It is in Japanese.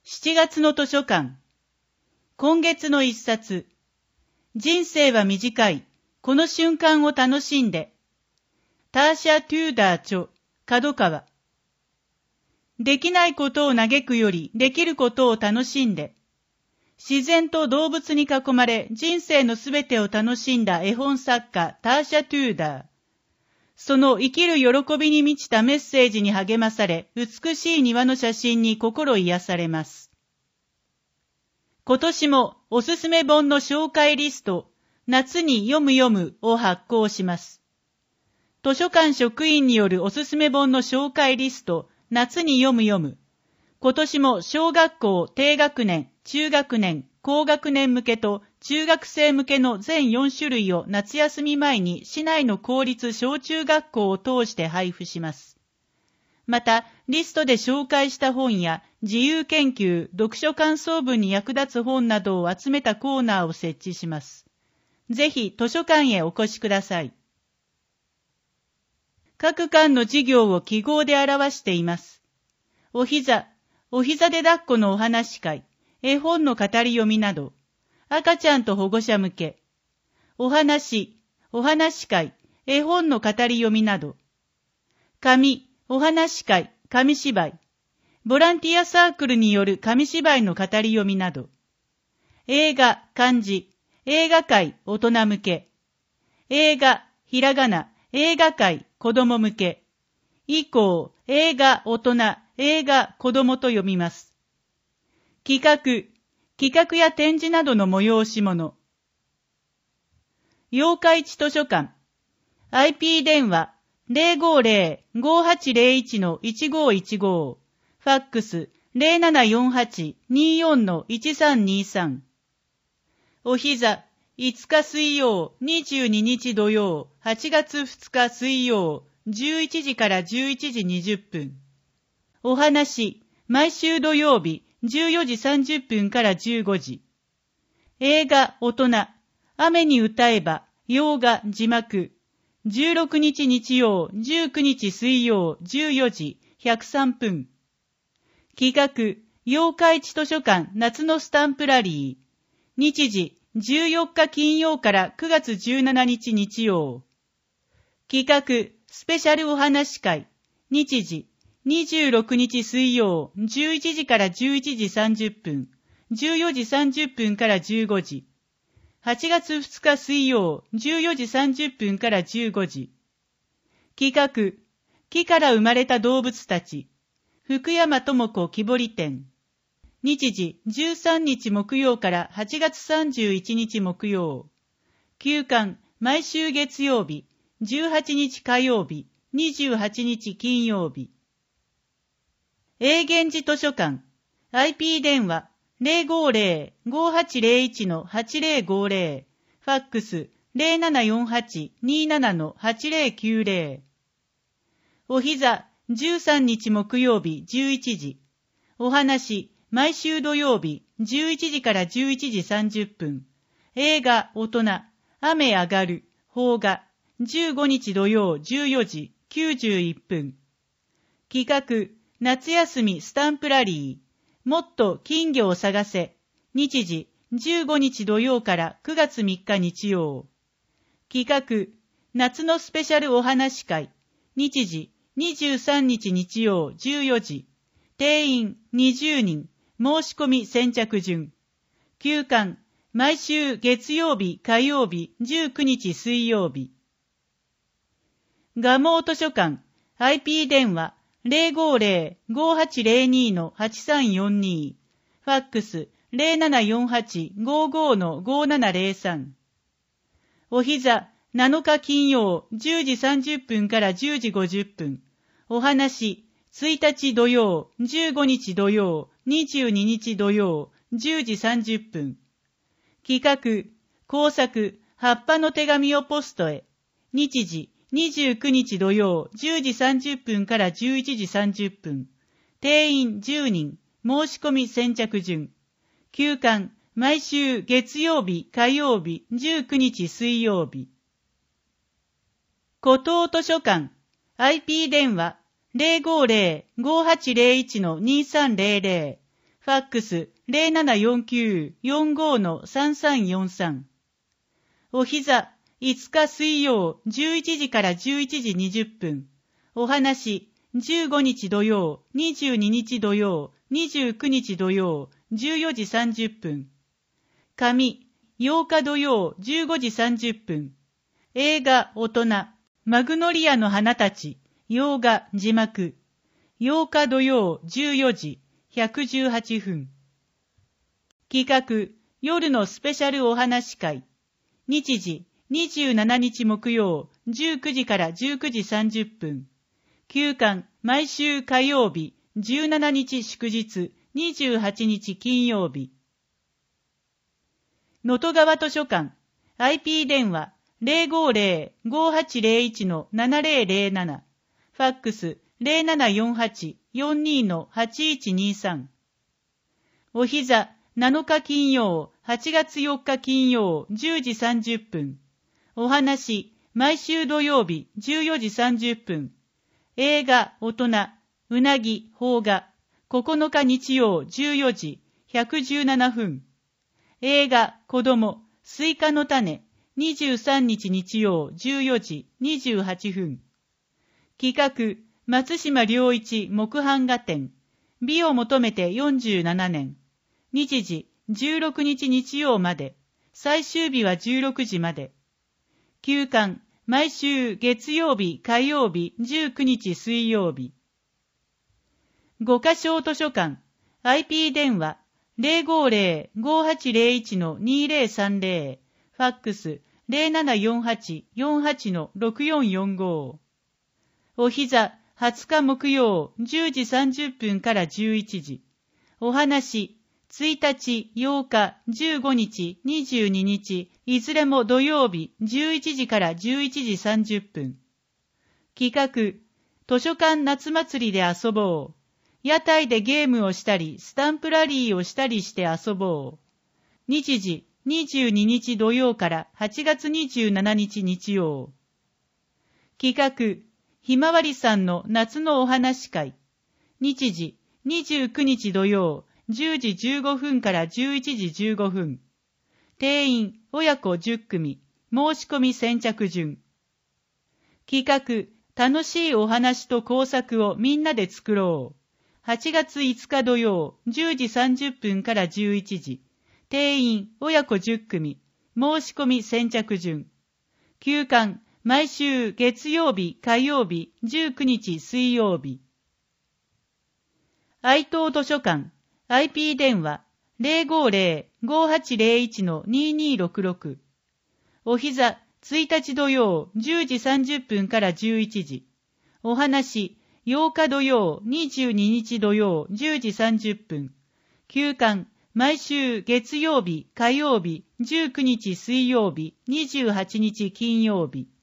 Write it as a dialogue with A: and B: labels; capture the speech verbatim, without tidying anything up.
A: しちがつの図書館。今月の一冊。人生は短い。この瞬間を楽しんで。ターシャ・テューダー著、角川。できないことを嘆くより、できることを楽しんで。自然と動物に囲まれ、人生のすべてを楽しんだ絵本作家、ターシャ・テューダー。その生きる喜びに満ちたメッセージに励まされ、美しい庭の写真に心癒されます。今年もおすすめ本の紹介リスト、夏に読む読むを発行します。図書館職員によるおすすめ本の紹介リスト、夏に読む読む。今年も小学校、低学年、中学年、高学年向けと中学生向けの全よん種類を夏休み前に市内の公立小中学校を通して配布します。また、リストで紹介した本や自由研究、読書感想文に役立つ本などを集めたコーナーを設置します。ぜひ図書館へお越しください。各館の授業を記号で表しています。お膝、お膝で抱っこのお話会、絵本の語り読みなど、赤ちゃんと保護者向け、お話、お話会、絵本の語り読みなど、紙、お話会、紙芝居、ボランティアサークルによる紙芝居の語り読みなど、映画、漢字、映画会、大人向け、映画、ひらがな、映画会、子供向け、以降、映画、大人、映画、子供と読みます。企画、企画や展示などの催し物。八日市図書館。アイピー 電話 ゼロごゼロ ごはちゼロいち のいちごいちご。ファックス ゼロななよんはち にーよん のいちさんにさん。お膝、いつか水曜、にじゅうににち土曜、はちがつふつか水曜、じゅういちじからじゅういちじにじゅっぷん。お話、毎週土曜日、じゅうよじさんじゅっぷんからじゅうごじ。映画、大人、雨に歌えば、洋画、字幕。じゅうろくにち日曜、じゅうくにち水曜、じゅうよじ、ひゃくさんぷん。企画、八日市図書館夏のスタンプラリー。日時、じゅうよっか金曜からくがつじゅうしちにち日曜。企画、スペシャルお話会。日時、にじゅうろくにち水曜、じゅういちじからじゅういちじさんじゅっぷん、じゅうよじさんじゅっぷんからじゅうごじ。はちがつふつか水曜、じゅうよじさんじゅっぷんからじゅうごじ。企画、木から生まれた動物たち。福山智子木彫り展。日時、じゅうさんにち木曜からはちがつさんじゅういちにち木曜。休館、毎週月曜日、じゅうはちにち火曜日、にじゅうはちにち金曜日。永源寺図書館、アイピー 電話、ゼロごゼロ ごはちゼロいち のはちゼロごゼロ、ファックス ゼロななよんはち にーなな のはちゼロきゅうゼロ。お膝、じゅうさんにち木曜日じゅういちじ。お話、毎週土曜日じゅういちじからじゅういちじさんじゅっぷん。映画、大人、雨上がる、邦画、じゅうごにち土曜じゅうよじきゅうじゅういっぷん。企画、夏休みスタンプラリー。もっと金魚を探せ。日時、じゅうごにち土曜からくがつみっか日曜。企画、夏のスペシャルお話会。日時、にじゅうさんにち日曜じゅうよじ。定員にじゅうにん。申し込み先着順。休館、毎週月曜日火曜日じゅうくにち水曜日。蒲生図書館、アイピー 電話、ゼロごゼロ ごはちゼロに のはちさんよんに。ファックス ゼロななよんはち ごご のごななゼロさん。お膝、なのか金曜じゅうじさんじゅっぷんからじゅうじごじゅっぷん。お話、ついたち土曜、じゅうごにち土曜、にじゅうににち土曜、じゅうじさんじゅっぷん。企画、工作、葉っぱの手紙をポストへ。日時、にじゅうくにち土曜、じゅうじさんじゅっぷんからじゅういちじさんじゅっぷん。定員じゅうにん。申し込み先着順。休館、毎週月曜日、火曜日、じゅうくにち水曜日。古東図書館、アイピー 電話、ゼロごゼロ ごはちゼロいち のにさんゼロゼロ。 ファックス ゼロななよんきゅうよんご のさんさんよんさん。お膝いつか水曜じゅういちじからじゅういちじにじゅっぷん。お話じゅうごにち土曜、にじゅうににち土曜、にじゅうくにち土曜、じゅうよじさんじゅっぷん。紙ようか土曜じゅうごじさんじゅっぷん。映画大人マグノリアの花たち洋画字幕ようか土曜じゅうよじひゃくじゅうはちふん。企画夜のスペシャルお話会日時にじゅうしちにち木曜じゅうくじからじゅうくじさんじゅっぷん。休館毎週火曜日じゅうしちにち祝日にじゅうはちにち金曜日。能登川図書館 アイピー 電話 ゼロごゼロ ごはちゼロいち のななゼロゼロなな。ファックス ゼロななよんはち よんに のはちいちにさん。お膝なのか金曜はちがつよっか金曜じゅうじさんじゅっぷん。お話毎週土曜日じゅうよじさんじゅっぷん。映画大人うなぎ邦画ここのか日曜じゅうよじひゃくじゅうななふん。映画子供スイカの種にじゅうさんにち日曜じゅうよじにじゅうはっぷん。企画松島良一木版画展美を求めてよんじゅうななねん。日時じゅうろくにち日曜まで。最終日はじゅうろくじまで。休館毎週月曜日火曜日じゅうくにち水曜日。五箇小図書館 アイピー 電話 ゼロごゼロ ごはちゼロいち のにゼロさんゼロ。ファックス ゼロななよんはち よんはち のろくよんよんご。お膝はつか木曜じゅうじさんじゅっぷんからじゅういちじ。お話ついたちようかじゅうごにちにじゅうににちいずれも土曜日じゅういちじからじゅういちじさんじゅっぷん。企画図書館夏祭りで遊ぼう。屋台でゲームをしたりスタンプラリーをしたりして遊ぼう。日時にじゅうににち土曜からはちがつにじゅうしちにち日曜。企画ひまわりさんの夏のお話会。日時にじゅうくにち土曜じゅうじじゅうごふんからじゅういちじじゅうごふん。定員親子じゅっくみ。申し込み先着順。企画楽しいお話と工作をみんなで作ろう。はちがついつか土曜じゅうじさんじゅっぷんからじゅういちじ。定員親子じゅっくみ。申し込み先着順。休館毎週月曜日火曜日じゅうくにち水曜日。愛東図書館 アイピー 電話 ゼロごゼロ ごはちゼロいち のににろくろく。お膝ついたち土曜じゅうじさんじゅっぷんからじゅういちじ。お話ようか土曜にじゅうににち土曜じゅうじさんじゅっぷん。休館毎週月曜日火曜日じゅうくにち水曜日にじゅうはちにち金曜日。